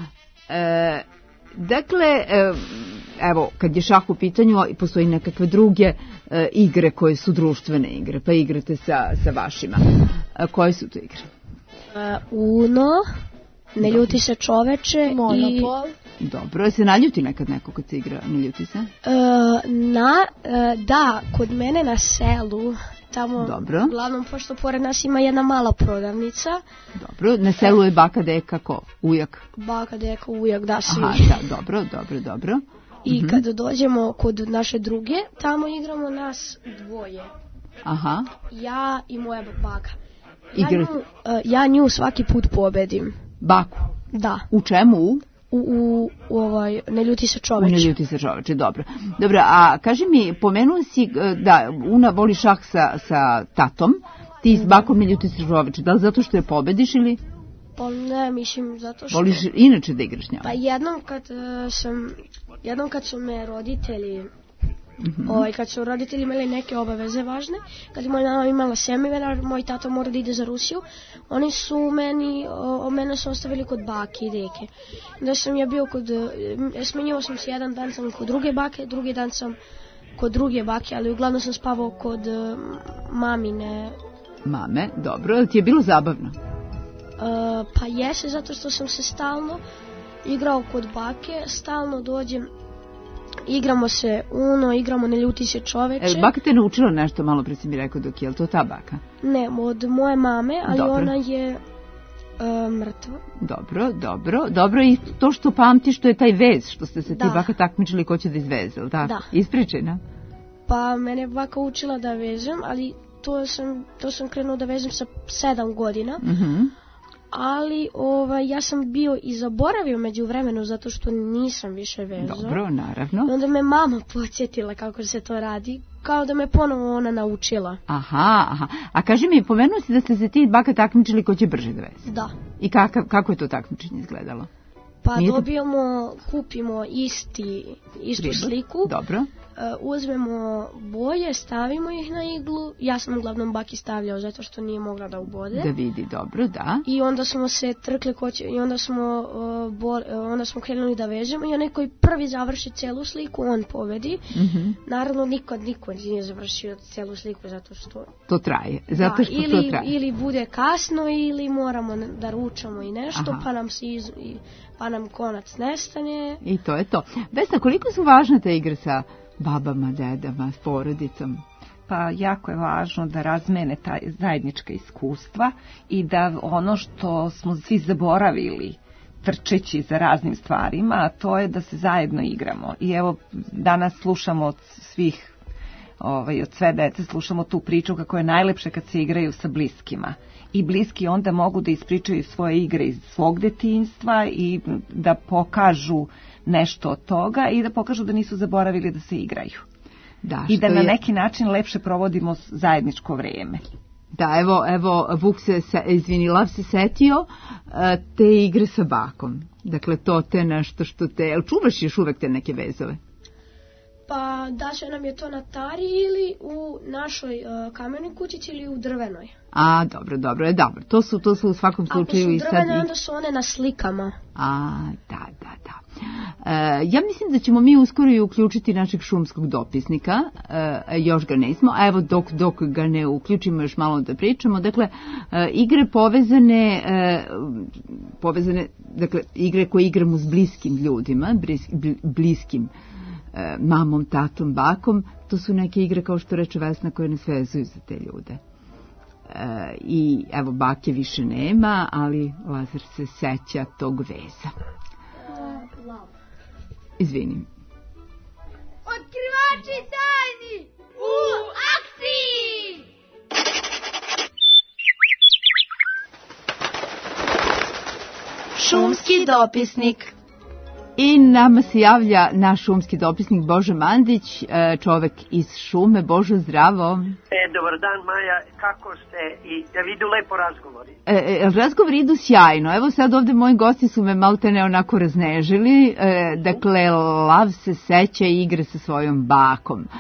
E, dakle, e, evo, kad je šah u pitanju, postoji nekakve druge e, igre koje su društvene igre, pa igrate sa, sa vašima. E, koje su to igre? E, Uno... Ne ljuti se čoveče. Monopol. I... Dobro, se naljuti nekad neko kad se igra, ne ljuti se? E, na, e, da, kod mene na selu, tamo, dobro. Uglavnom, pošto pored nas ima jedna mala prodavnica. Dobro, na selu je baka, deka, ko? Ujak? Baka, deka, ujak, da, svi. Aha, da, dobro, dobro, dobro. I uh-huh. kada dođemo kod naše druge, tamo igramo nas dvoje. Aha. Ja i moja baka. Ja, Igrate. nju, uh, ja nju svaki put pobedim. Baku? Da. U čemu? U, u, u ovaj, ne ljuti se čoveče. Ne ljuti se čoveče, dobro. Dobro, a kaži mi, pomenuo si da Una voli šah sa, sa tatom, ti s bakom ne ljuti se čoveče, da li zato što je pobediš ili? Pa ne, mislim, zato što... Voliš inače da igraš njom? Pa jednom kad uh, sam, jednom kad su me roditelji, mm-hmm. ovaj, kad su roditelji imali neke obaveze važne, kad je moja mama imala semivera, moj tata mora da ide za Rusiju, oni su meni, o, mene su ostavili kod bake i deke. Da sam ja bio kod, smenjivao sam se, jedan dan sam kod druge bake, drugi dan sam kod druge bake, ali uglavnom sam spavao kod uh, mamine. Mame, dobro, ali ti je bilo zabavno? pa jeste, zato što sam se stalno igrao kod bake, stalno dođem, igramo se Uno, igramo Ne ljuti se čoveče. E, baka te naučila nešto, malo pre si mi rekao dok je li to ta baka? Ne, od moje mame, ali Dobro. ona je uh, mrtva. Dobro, dobro, dobro i to što pamtiš, to je taj vez, što ste se ti Da. baka takmičili ko će da izveze, ili tako? Da. Ispričaj nam. Pa mene je baka učila da vežem, ali to sam, to sam krenuo da vežem sa sedam godina. Mhm. Ali ovaj, ja sam bio i zaboravio među vremenu zato što nisam više vezao. Dobro, naravno. Onda me mama podsjetila kako se to radi, kao da me ponovo ona naučila. Aha, aha. A kaži mi, pomenuo si da ste se ti i baka takmičili ko će brže da veze. Da. I kakav, kako je to takmičenje izgledalo? Pa Nije to- dobijemo, kupimo isti, istu Ribu. sliku. Dobro. Uh, uzmemo boje, stavimo ih na iglu. Ja sam uglavnom baki stavljao zato što nije mogla da ubode. Da vidi, dobro, da. I onda smo se trkli ko će, i onda smo uh, bol, uh, onda smo krenuli da vežemo i onaj koji prvi završi celu sliku, on pobedi. Mhm. Naravno nikad niko nije završio celu sliku zato što To traje, zato što da, ili, to traje. ili bude kasno ili moramo ne- da ručamo i nešto, Aha. pa nam se iz, i- pa nam konac nestane. I to je to. Vesna, koliko su važne te igre sa babama, dedama, s porodicom? Pa jako je važno da razmene ta zajednička iskustva i da ono što smo svi zaboravili trčeći za raznim stvarima, a to je da se zajedno igramo. I evo, danas slušamo od svih, ovaj, od sve dece, slušamo tu priču kako je najlepše kad se igraju sa bliskima. I bliski onda mogu da ispričaju svoje igre iz svog detinjstva i da pokažu nešto od toga i da pokažu da nisu zaboravili da se igraju. Da, I da što na je- neki način lepše provodimo s- zajedničko vreme. Da, evo, evo, Vuk se, se izvini, Lav se setio e, te igre sa bakom. Dakle, to te nešto što te... Jel čuvaš još uvek te neke vezove? Pa da se nam je to na tari ili u našoj uh, kamenoj kućici ili u drvenoj. A, dobro, dobro, je dobro. To su, to su u svakom Ako slučaju su i sad... drvene, i- onda su one na slikama. A, da, da, da. E, ja mislim da ćemo mi uskoro i uključiti našeg šumskog dopisnika, e, još ga nismo, a evo dok, dok ga ne uključimo još malo da pričamo. Dakle, e, igre povezane, e, povezane, dakle, igre koje igramo s bliskim ljudima, blis, bl- bliskim e, mamom, tatom, bakom, to su neke igre, kao što reče Vesna, koje nas vezuju za te ljude. E, I evo, bake više nema, ali Lazar se seća tog veza. Izvinim. Otkrivači tajni u akciji! Šumski dopisnik. I nama se javlja naš šumski dopisnik Božo Mandić, e, čovek iz šume. Božo, zdravo. E, dobar dan, Maja, kako ste? I da vidu lepo razgovori. E, e, razgovori idu sjajno. Evo sad ovde moji gosti su me maltene onako raznežili. E, dakle, Lav se seća igre sa svojom bakom. E,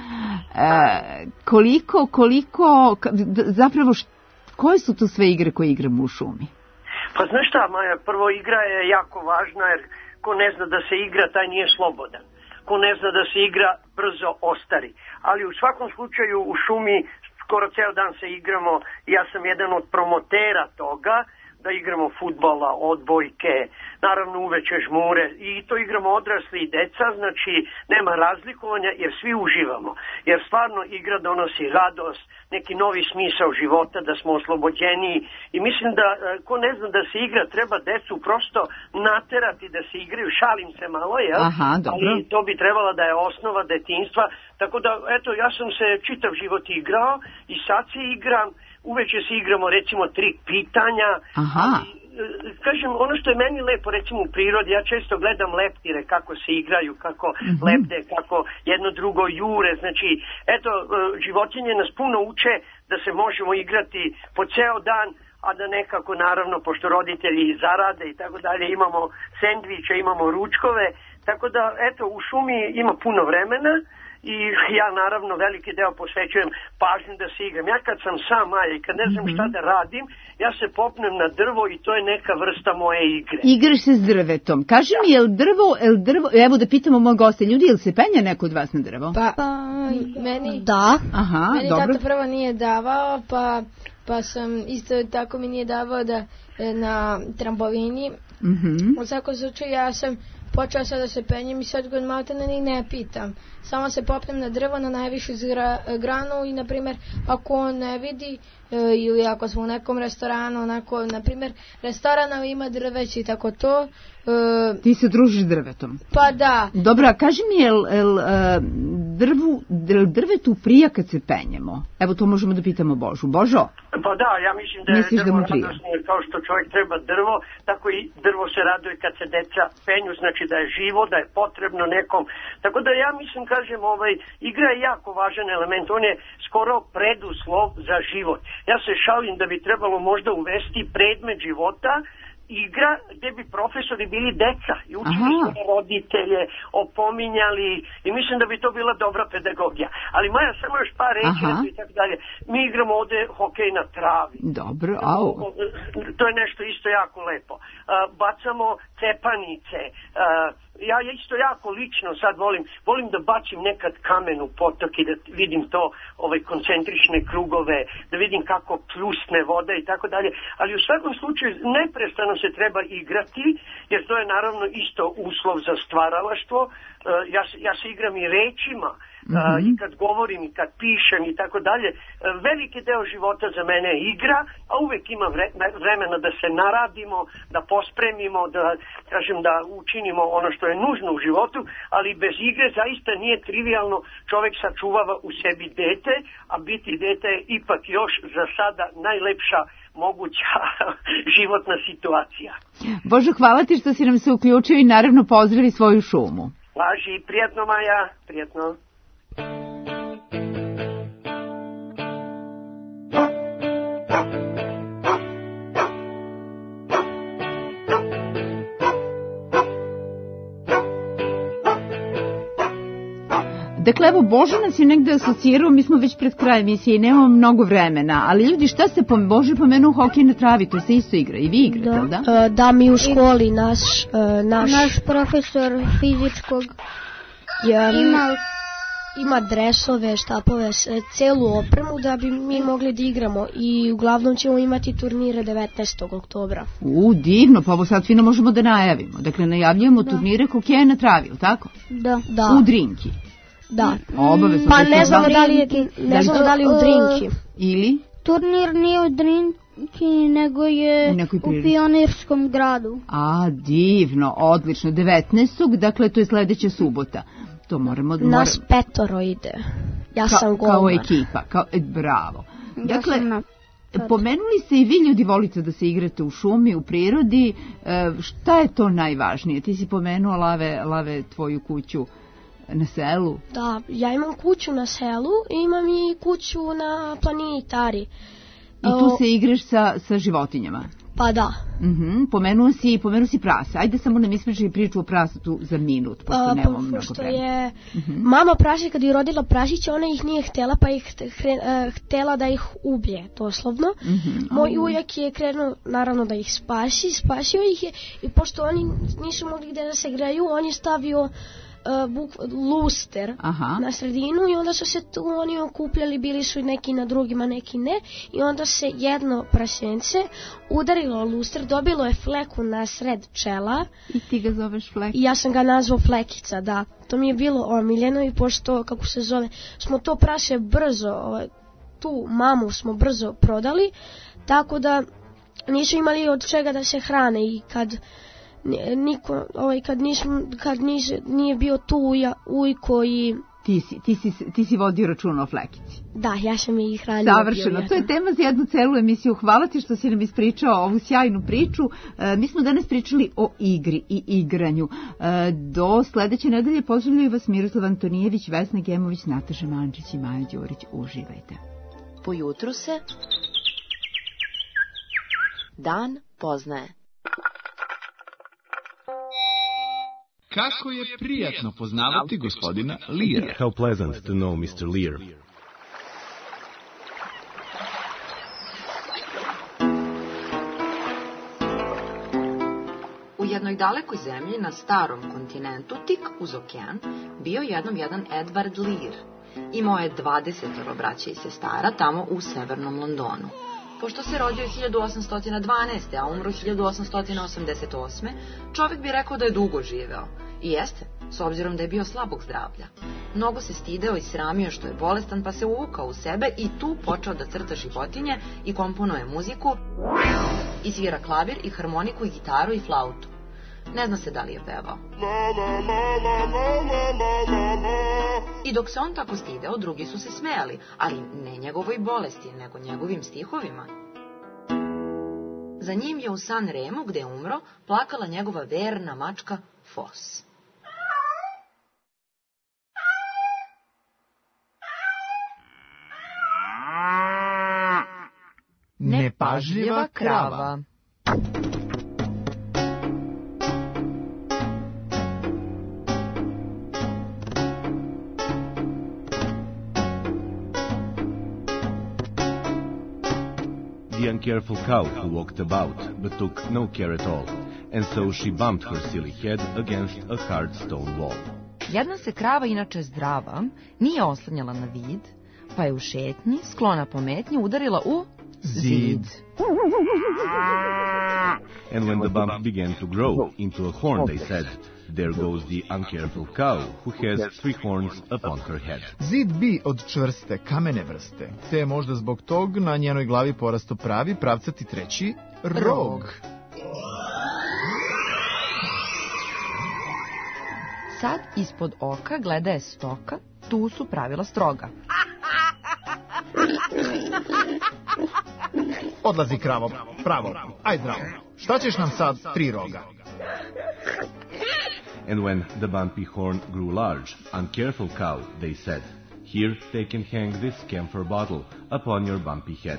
koliko, koliko, ka- d- zapravo, št- koje su to sve igre koje igramo u šumi? Pa znaš šta, Maja, prvo igra je jako važna jer ko ne zna da se igra, taj nije slobodan. Ko ne zna da se igra, brzo ostari. Ali u svakom slučaju u šumi skoro ceo dan se igramo. Ja sam jedan od promotera toga da igramo fudbala, odbojke, naravno uveče žmure i to igramo odrasli i deca, znači nema razlikovanja jer svi uživamo. Jer stvarno igra donosi radost, neki novi smisao života, da smo oslobođeniji i mislim da e, ko ne zna da se igra treba decu prosto naterati da se igraju, šalim se malo, jel? Aha, dobro. Ali to bi trebala da je osnova detinjstva, tako da eto ja sam se čitav život igrao i sad se igram, uveče se igramo recimo tri pitanja. Aha. Ali, e, kažem, ono što je meni lepo recimo u prirodi, ja često gledam leptire kako se igraju, kako Mhm. lepte, kako jedno drugo jure, znači eto e, životinje nas puno uče da se možemo igrati po ceo dan, a da nekako naravno pošto roditelji zarade i tako dalje imamo sendviče, imamo ručkove, tako da eto u šumi ima puno vremena i ja naravno veliki deo posvećujem pažnju da se igram. Ja kad sam sam, Maja, i kad ne znam šta da radim, ja se popnem na drvo i to je neka vrsta moje igre. Igraš se s drvetom. Kaži mi, je li drvo, je li drvo, evo da pitamo moj goste, ljudi, je li se penja neko od vas na drvo? Pa, meni... Da. Aha, Meni dobro. tata prvo nije davao, pa pa sam isto tako mi nije davao da e, na trambolini. Mhm. U svakom slučaju ja sam počela sad da se penjem i sad god maltene ni ne pitam. Samo se popnem na drvo na najvišu zgra- granu i, na primjer, ako on ne vidi e, ili ako smo u nekom restoranu, onako, na primjer, restoran ali ima drveće i tako to. E, Ti se družiš s drvetom. pa da. Dobro, a kaži mi, jel, jel e, drvu, jel drvetu prija kad se penjemo? Evo, to možemo da pitamo Božu. Božo? Pa da, ja mislim da je Misliš da drvo mu prija? radosno, jer kao što čovjek treba drvo, tako i drvo se raduje kad se deca penju, znači da je živo, da je potrebno nekom. Tako da ja mislim, kažem, ovaj, igra je jako važan element, on je skoro preduslov za život. Ja se šalim da bi trebalo možda uvesti predmet života, igra gdje bi profesori bili deca i učili svoje roditelje, opominjali i mislim da bi to bila dobra pedagogija. Ali Maja, samo još par reći i tako dalje. Mi igramo ovdje hokej na travi. Dobro, au. To je nešto isto jako lepo. Uh, bacamo cepanice. Uh, ja isto jako lično sad volim, volim da bacim nekad kamen u potok i da vidim to, ovaj, koncentrične krugove, da vidim kako pljusne voda i tako dalje, ali u svakom slučaju neprestano se treba igrati, jer to je naravno isto uslov za stvaralaštvo. Uh, ja, ja se igram i rečima, Uh, i kad govorim i kad pišem i tako dalje, veliki deo života za mene je igra, a uvek ima vre, vremena da se naradimo, da pospremimo, da, kažem, da učinimo ono što je nužno u životu, ali bez igre zaista nije trivialno, čovjek sačuvava u sebi dete, a biti dete je ipak još za sada najlepša moguća životna situacija. Božo, hvala ti što si nam se uključio i naravno pozdravi svoju šumu. Važi, prijetno Maja, prijetno. Dakle, evo, Božo nas je negde asocirao, mi smo već pred krajem emisije i nemamo mnogo vremena, ali ljudi, šta se pom... Božo je pomenuo hokej na travi, to se isto igra, i vi igrate, da. ali da? Uh, da, mi u školi, naš, uh, naš... naš profesor fizičkog ja, ima... ima dresove, štapove, celu opremu da bi mi mogli da igramo i uglavnom ćemo imati turnire devetnaestog oktobra. U, divno, pa ovo sad fino možemo da najavimo. Dakle, najavljujemo da. turnire hokeja na travi, ili tako? Da. da. U Drinki. Da. Obavezno. Pa ne znamo da li, ne znamo da li u Drinki. Ili? Turnir nije u Drinki, nego je u Pionirskom gradu. A, divno, odlično. devetnaestog dakle, to je sledeća subota. To moramo... Nas mora... petoro ide. Ja Ka, sam golman. Kao ekipa, kao, e, bravo. Dakle, ja na... pomenuli ste i vi ljudi volite da se igrate u šumi, u prirodi. E, šta je to najvažnije? Ti si pomenuo, Lave, Lave, tvoju kuću na selu. Da, ja imam kuću na selu i imam i kuću na planini Tari. I tu se igraš sa, sa životinjama? Pa da. Uh-huh. Pomenuo si, pomenuo si prase. Ajde samo nam ispričaj priču o prasetu za minut, pošto A, nemamo po, mnogo pošto vremena. je uh-huh. mama praši kad je rodila prašića, ona ih nije htela, pa ih uh, htela da ih ubije, doslovno. Uh-huh. Moj ujak je krenuo, naravno, da ih spasi, spasio ih je i pošto oni nisu mogli gde da se graju, on je stavio Uh, buk, luster Aha. na sredinu i onda su se tu oni okupljali, bili su neki na drugima, neki ne, i onda se jedno prasence udarilo luster, dobilo je fleku na sred čela. I ti ga zoveš Flek? I ja sam ga nazvao Flekica, da. To mi je bilo omiljeno i pošto, kako se zove, smo to prase brzo, tu mamu smo brzo prodali, tako da nisu imali od čega da se hrane i kad niko, ovaj, kad, nismo, kad nis, nije bio tu uja, ujko i... Ti si, ti, si, ti si vodio računa o Flekici. Da, ja sam ih hranio. Savršeno, to je tema za jednu celu emisiju. Hvala ti što si nam ispričao ovu sjajnu priču. E, mi smo danas pričali o igri i igranju. E, do sledeće nedelje pozdravljaju vas Miroslav Antonijević, Vesna Gemović, Nataša Mančić i Maja Đurić. Uživajte. Po jutru se dan poznaje. Kako je prijatno poznavati gospodina Leara. How pleasant to know mister Lear. U jednoj dalekoj zemlji na starom kontinentu, tik uz okean, bio jednom jedan Edward Lear. Imao je dvadesetoro braće i sestara tamo u severnom Londonu. Pošto se rodio hiljadu osamsto dvanaeste. a umro hiljadu osamsto osamdeset osme. čovjek bi rekao da je dugo živeo. I jeste, s obzirom da je bio slabog zdravlja. Mnogo se stideo i sramio što je bolestan, pa se uvukao u sebe i tu počeo da crta životinje i komponuje muziku, i svira klavir i harmoniku i gitaru i flautu. Ne zna se da li je pevao. I dok se on tako stideo, drugi su se smejali, ali ne njegovoj bolesti, nego njegovim stihovima. Za njim je u San Remu, gde je umro, plakala njegova verna mačka Fos. Nepažljiva krava. The uncareful cow who walked about, but took no care at all, and so she bumped her silly head against a hard stone wall. Jedna se krava, inače zdrava, nije oslanjala na vid, pa je u šetnji, sklona pometnji, udarila u zid. And when the bump began to grow into a horn, they said, "There goes the uncareful cow who has three horns upon her head." Zid bi od čvrste kamene vrste, te je možda zbog tog na njenoj glavi porasto pravi pravcati treći rog. Sad ispod oka gleda je stoka, tu su pravila stroga. Odlazi kravo, pravo, aj zdravo. Šta ćeš nam sad tri roga? And when the bumpy horn grew large, uncareful cow, they said, "Here take and hang this camphor bottle upon your bumpy head."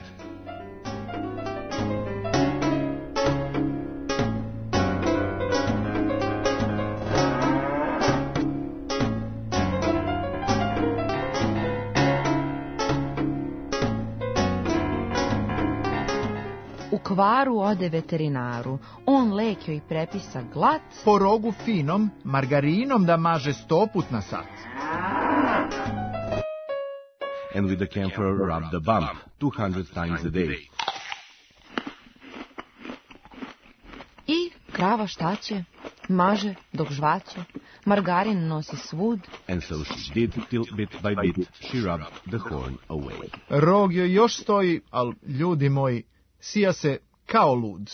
U kvaru ode veterinaru, on lek joj prepisa glat, po rogu finom, margarinom da maže sto put na sat. And with the camphor rub the bump two hundred times a day. I krava šta će? Maže dok žvaće, margarin nosi svud. And so she did till bit by bit she rubbed the horn away. Rog joj još stoji, al ljudi moji, sija se kao lud.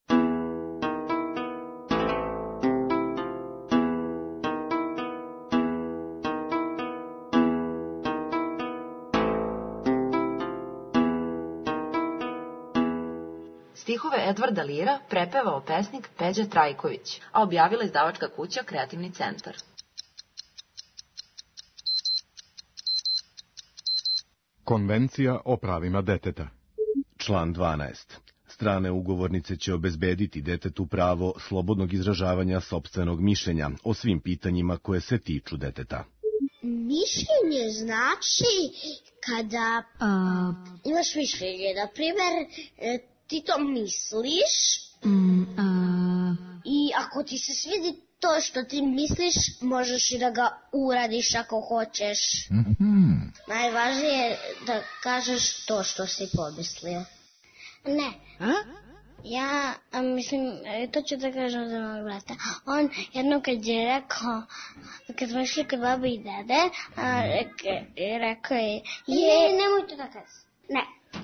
Stihove Edvarda Lira prepevao pesnik Peđa Trajković, a objavila izdavačka kuća Kreativni centar. Konvencija o pravima deteta. Član dvanaest. Strane ugovornice će obezbediti detetu pravo slobodnog izražavanja sopstvenog mišljenja o svim pitanjima koje se tiču deteta. Mišljenje znači kada a, imaš mišljenje, na primer, ti to misliš mm, a... i ako ti se svidi to što ti misliš, možeš i da ga uradiš ako hoćeš. Mm-hmm. Najvažnije je da kažeš to što si pomislio. Ne. A? Ja, a, mislim, to ću da kažem za mojeg brata. On jednom kad je rekao, kad smo išli kod babi i dede, a, reke, rekao je, je, nemoj to da kažeš. Ne.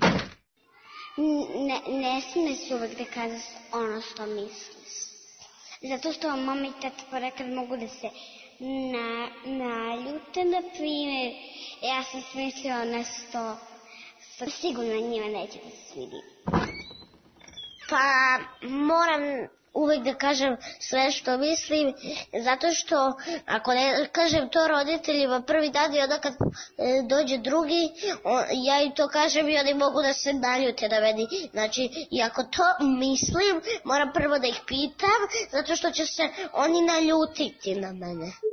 Ne, ne smije se uvek da kažeš ono što misliš. Zato što mama i tata ponekad mogu da se na, naljute, na primjer. Ja sam smislila nešto što sigurno njima neće da se svidi. Pa moram uvek da kažem sve što mislim, zato što ako ne kažem to roditeljima prvi dan i onda kad e, dođe drugi, on, ja im to kažem i oni mogu da se naljute na meni. Znači, i ako to mislim, moram prvo da ih pitam, zato što će se oni naljutiti na mene.